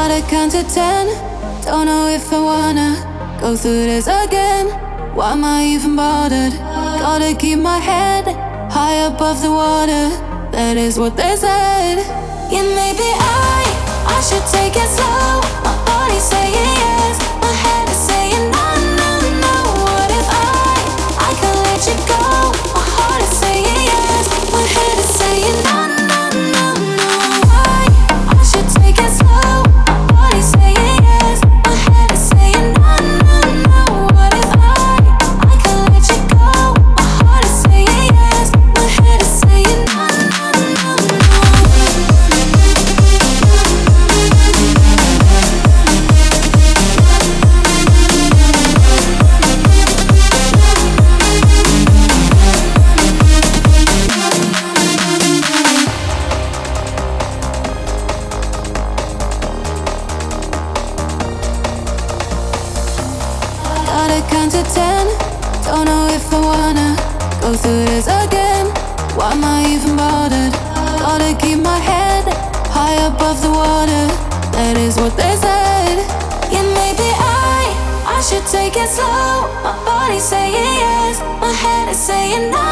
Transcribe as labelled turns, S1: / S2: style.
S1: Gotta count to 10. Don't know if I wanna go through this again. Why am I even bothered? Gotta keep my head high above the water. That is what they said. Yeah, maybe I should take it slow. My body's saying yes, my head is saying no, no, no. What if I can let you go? My heart is saying yes, my head is saying no, no, no, no. I should take it slow. My body's saying yes, my head is saying no, no, no. What if I can let you go? My heart is saying yes, my head is saying no, no, no, no. Gotta count to 10. Don't know if I wanna go through this again. Why am I even bothered? Gotta keep my head high above the water. That is what they said. Yeah, maybe I should take it slow. My body's saying yes, my head is saying no,